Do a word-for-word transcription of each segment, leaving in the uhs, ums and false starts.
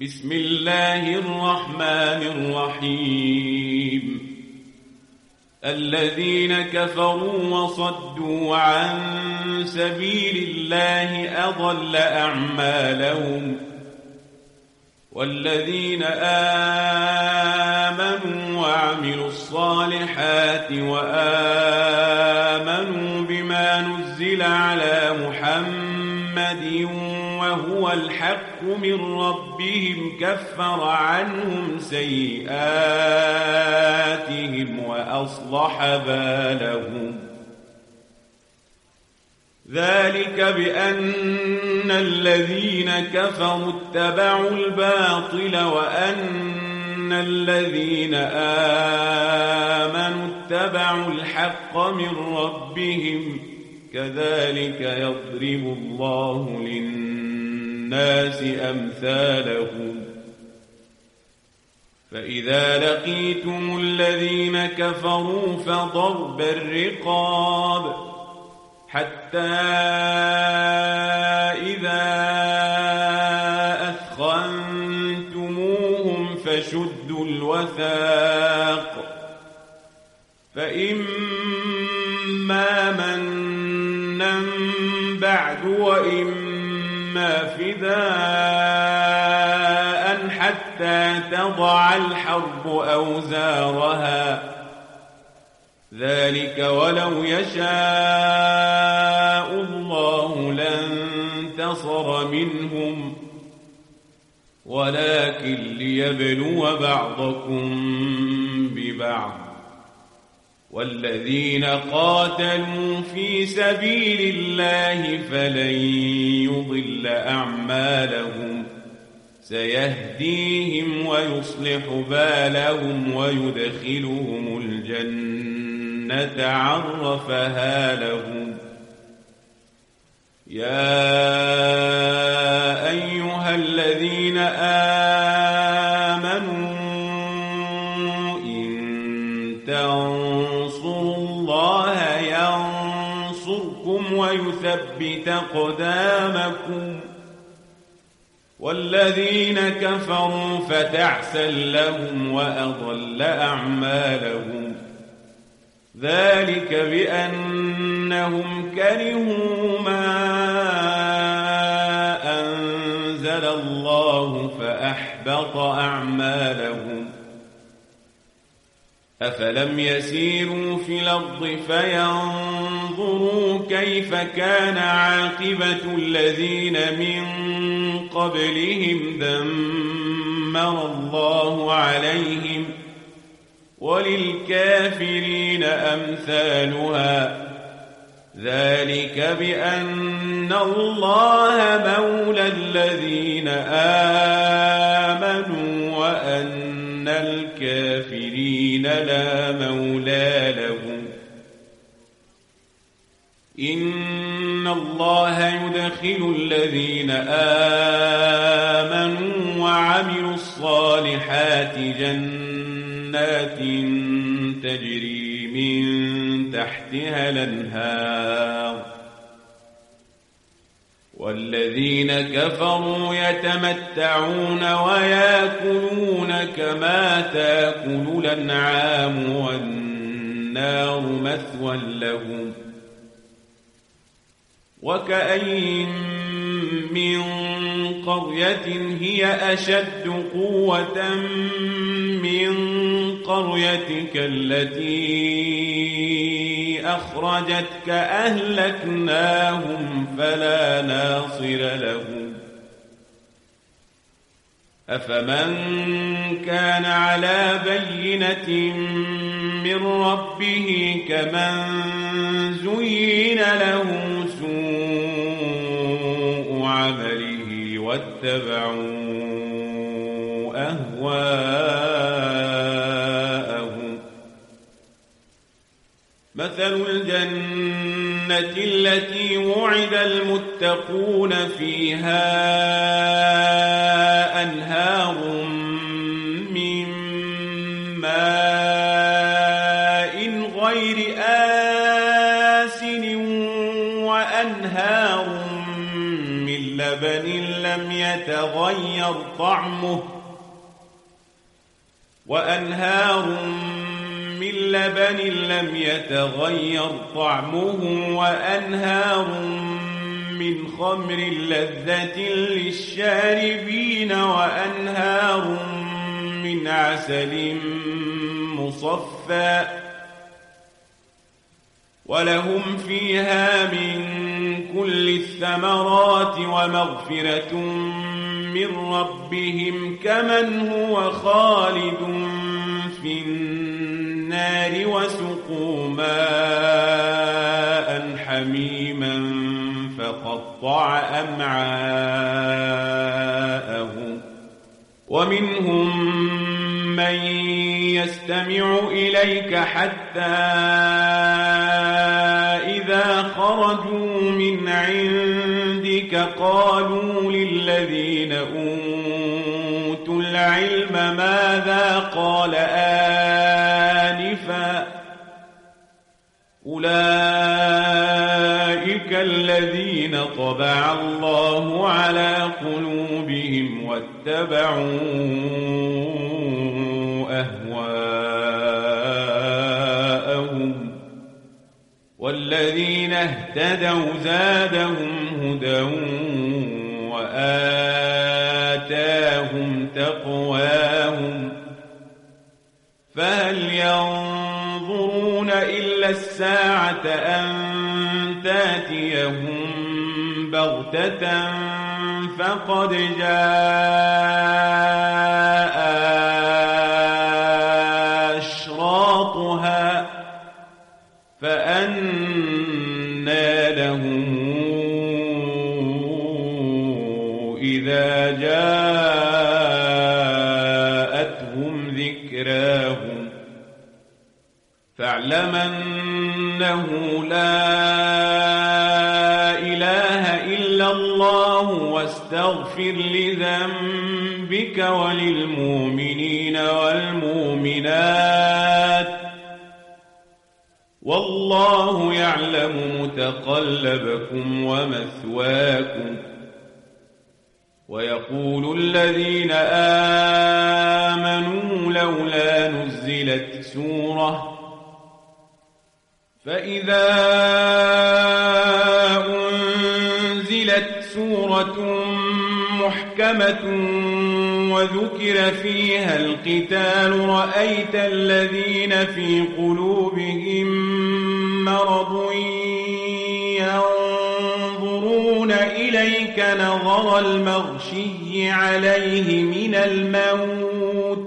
بسم الله الرحمن الرحيم الذين كفروا وصدوا عن سبيل الله أضل أعمالهم والذين آمنوا وعملوا الصالحات وآمنوا بما نزل على محمد وهو الحق من ربهم كفر عنهم سيئاتهم وأصلح بالهم ذلك بأن الذين كفروا اتبعوا الباطل وأن الذين آمنوا اتبعوا الحق من ربهم كذلك يضرب الله للناس أمثالهم فإذا لقيتم الذين كفروا فضرب الرقاب حتى إذا أثخنتموهم فشدوا الوثاق فإما منا بعد وإما فداء حتى تضع الحرب أوزارها ذلك ولو يشاء الله لانتصر منهم ولكن ليبلو بعضكم ببعض والذين قاتلوا في سبيل الله فلن يضل أعمالهم سيهديهم ويصلح بالهم ويدخلهم الجنة عرفها لهم يا أيها الذين آمنوا إن تنصروا الله ينصركم ويثبت أقدامكم والذين كفروا فتعسا لهم وأضل أعمالهم ذلك بأنهم كرهوا ما أنزل الله فأحبط أعمالهم أفلم يسيروا في الأرض فينظروا كيف كان عاقبة الذين من قبلهم دمر الله عليهم وللكافرين أمثالها ذلك بأن الله مولى الذين آمنوا وأن الكافرين لا مولى لهم إن الله يدخل الذين آمنوا وعملوا الصالحات جنات تجري من تحتها الأنهار والذين كفروا يتمتعون ويأكلون كما تأكل الأنعام والنار مثوى لهم وكأين من قرية هي أشد قوة من قريتك التي أخرجتك أهلكناهم فلا ناصر لهم أفمن كان على بينة من ربه كمن زين له سوء عمله واتبعوا أهواءهم مثل الجنة التي وعد المتقون فيها أنهار من ماء غير آسن وأنهار من لبن لم يتغير طعمه وأنهار من لبن لم يتغير طعمه وأنهار من خمر لذة للشاربين وأنهار من عسل مصفى ولهم فيها من كل الثمرات ومغفرة من ربهم كمن هو خالد في النار وسقوا ماء حميما فقطع أمعاءهم ومنهم من يستمع إليك حتى إذا خرجوا من عندك قالوا للذين أوتوا العلم ماذا قال آنفا أولئك الذين طبع الله على قلوبهم واتبعوا أهواءهم والذين اهتدوا زادهم هدى وآتاهم تقواهم فهل ينظرون إلا الساعة أن تأتيهم بغتة فقد جاء أشراطها فأنى لهم إذا جاءتهم ذكراهم فاعلم أنه لا إله إلا الله واستغفر لذنبك وللمؤمنين والمؤمنات والله يعلم متقلبكم ومثواكم ويقول الذين آمنوا لولا نزلت سورة فإذا أنزلت سورة محكمة وذكر فيها القتال رأيت الذين في قلوبهم مرض ينظرون إليك نظر المغشي عليه من الموت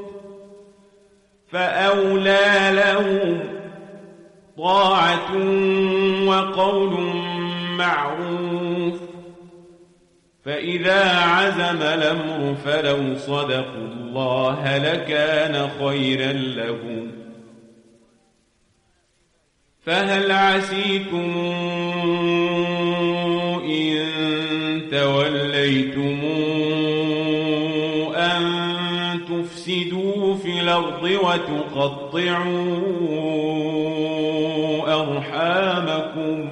فأولى لهم طاعة وقول معروف فإذا عزم الأمر فلو صدقوا الله لكان خيرا لهم فهل عسيتم إن توليتم أن تفسدوا في الأرض وتقطعوا أرحامكم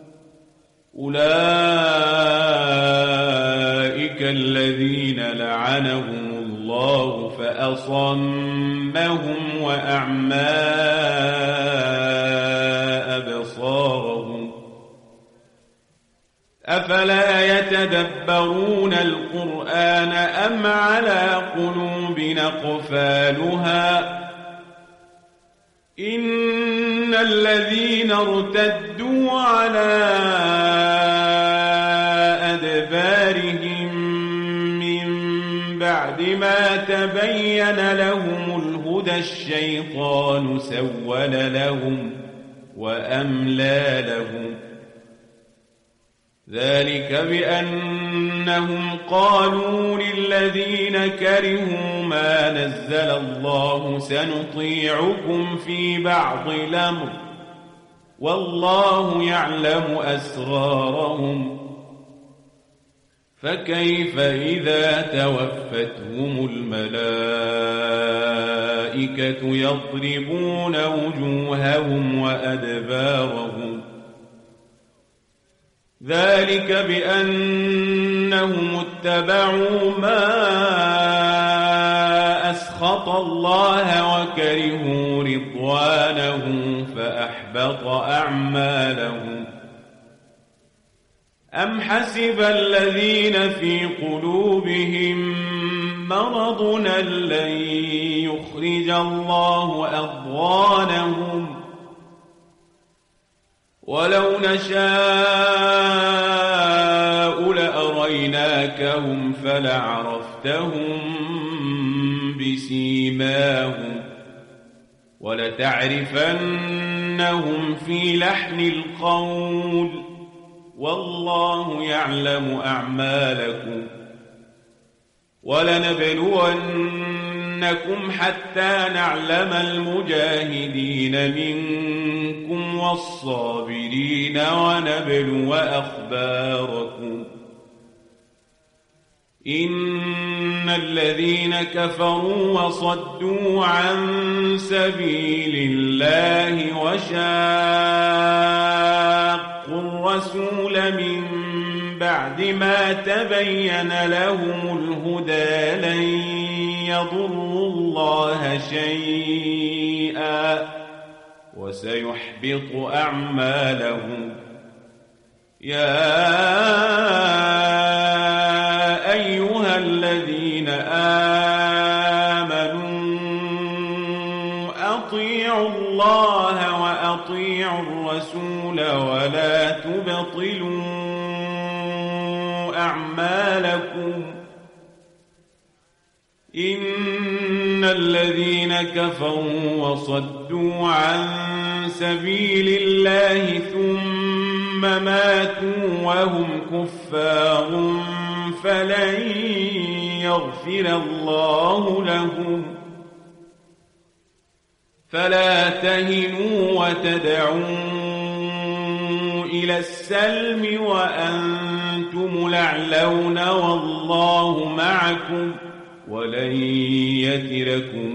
أولئك الذين لعنهم الله فأصمهم وأعمى أبصارهم أفلا يتدبرون القرآن أم على قلوب أقفالها إن الذين ارتدوا على أدبارهم من بعد ما تبين لهم الهدى الشيطان سول لهم وأملى لهم ذلك بأنهم قالوا للذين كرهوا ما نزل الله سنطيعكم في بعض الأمر والله يعلم أسرارهم فكيف إذا توفتهم الملائكة يضربون وجوههم وأدبارهم ذلك بأنهم اتبعوا ما أسخط الله وكرهوا رضوانه فأحبط أعمالهم أم حسب الذين في قلوبهم مرض لن يخرج الله أضغانهم ولو نشاء لأريناكهم فلعرفتهم بسيماهم ولتعرفنهم في لحن القول والله يعلم أعمالكم ولنبلونكم حتى نعلم المجاهدين منكم والصابرين ونبلو أخباركم إن الذين كفروا وصدوا عن سبيل الله وشاقوا الرسول من بعد ما تبين لهم الهدى لن يضروا الله شيئا وسيحبط أعمالهم يا أيها الذين آمنوا أطيعوا الله وأطيعوا الرسول ولا تبطلوا أعمالكم إن الذين كفروا وصدوا عن سبيل الله ثم ماتوا وهم كفار فلن يغفر الله لهم فلا تهنوا وتدعوا إلى السلم وأنتم الأعلون والله معكم ولن يتركم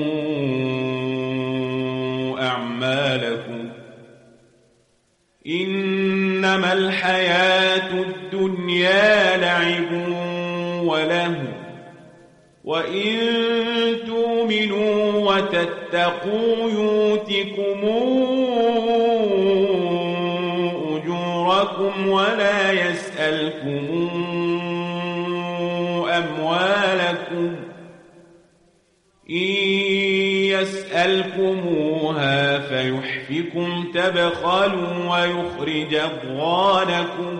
أعمالكم إنما الحياة الدنيا لعب وله وإن تؤمنوا وتتقوا يؤتكم أجوركم ولا يسألكم أموالكم إن يسألكموها فيحفكم تبخلوا ويخرج أضغانكم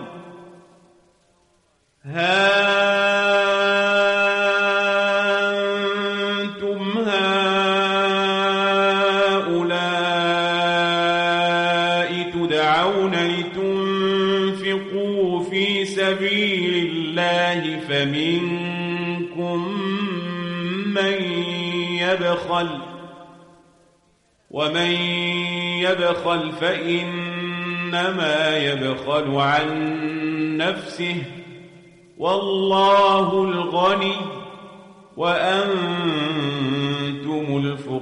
ها أنتم هؤلاء تدعون لتنفقوا في سبيل الله فمنكم من يبخل ومن يبخل فإنما يبخل عن نفسه والله الغني وأنتم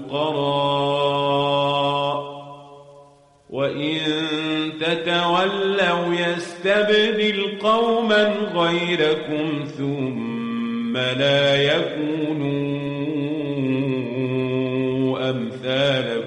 الفقراء وإن تتولوا يستبدل قوما غيركم ثم لا يكونوا أمثالكم